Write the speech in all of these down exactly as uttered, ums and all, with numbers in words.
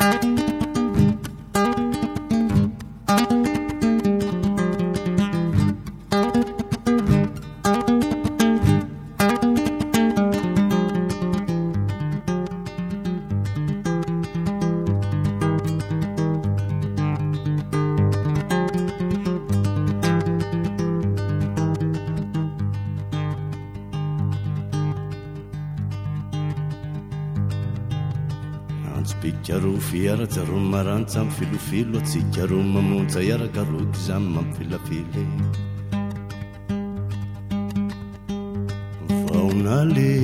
Antsopikaro fiara-tsaro marantsa amin'ny filofilo atsikaro mamonja iarakaroky izany mampifilafily vaonale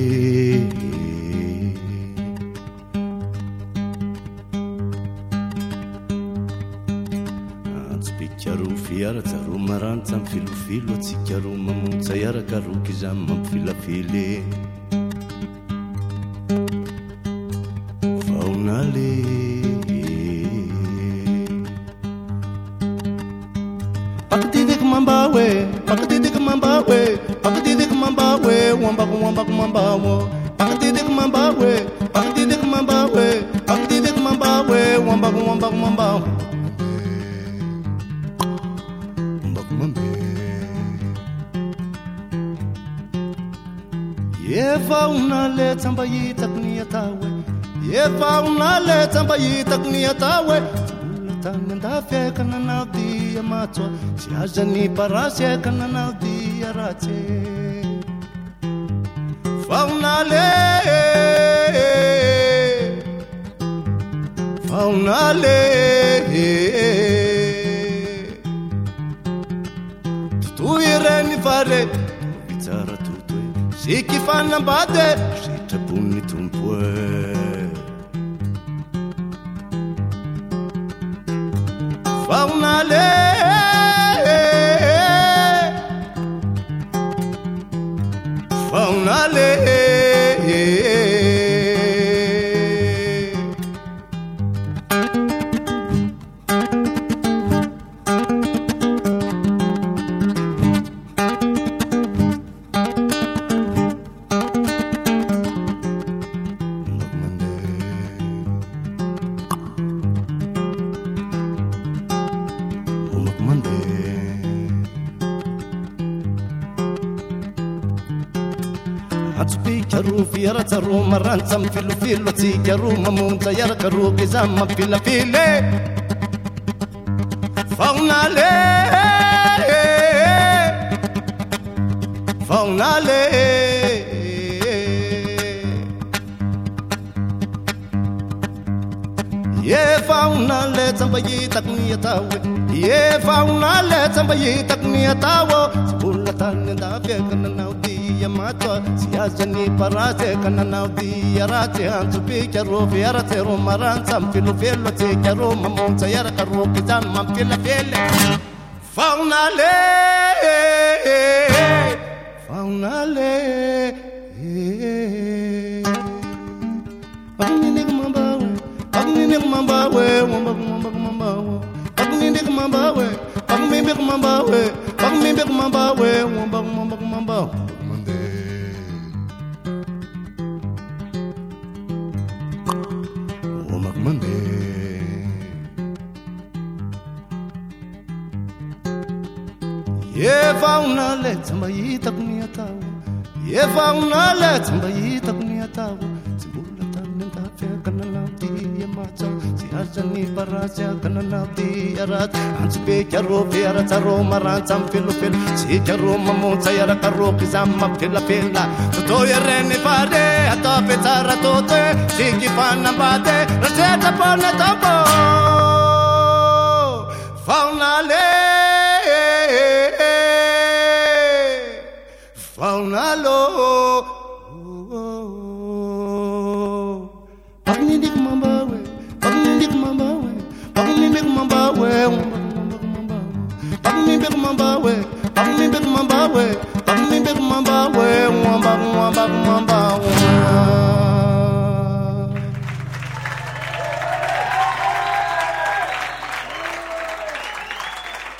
Antsopikaro fiara-tsaro marantsa amin'ny filofilo atsikaro mamonja iarakaroky izany mampifilafily Pakatidik mambawe, pakatidik mambawe, pakatidik mambawe, wambak wambak mambawo. Pakatidik mambawe, pakatidik mambawe, pakatidik mambawe, wambak wambak mambawo. Wambak mambe. Yefa unale tambayitak niyatawe. Yefa unale tambayitak niyatawe. Tananda kanana dia matwa si ajani parasya kanana dia rache faunale faunale tu ireni fare bizarra tutto si chi fanno bade si tabuni tumpue Faunale Faunale Antsopikaro fiara-tsaro marantsa amin'ny filofilo atsikaro mamonja iarakaroky izany mampifilafily Faunale Faunale Ye faunale tambayitak niyatawe Ye faunale tambayitak niyatawo Sibulatan ndafya kananaw dia matwa siajani parate kananaw dia rate Antsopikaro fiara-tsaro marantsa amin'ny filofilo atsikaro mamonja iarakaroky izany mampifilafily Faunale Faunale Pagnindik mambawe Pagnindik mambawe Wambak wambak mambawo Pagnindik mambawe Pagnindik mambawe Pagnindik mambawe Wambak wambak mambawo Womak mande Ye faunale tambayitak niyatawo Ye faunale tambayitak niyatawo Sibulatan ndafya kananaw dia matwa si ajani parasya kananaw dia rat Antsopikaro fiara-tsaro marantsa amin'ny filofilo atsikaro mamonja iarakaroky izany mampifilafily Toto ireny fare atao petsara toto si ki fanambady rasetra pona tambo Faunale Faunalo Pagnindik mambawe Pagnindik mambawe Pagnindik mambawe Pagnindik mambawe Pagnindik mambawe Pagnindik mambawe Wambak wambak mambawe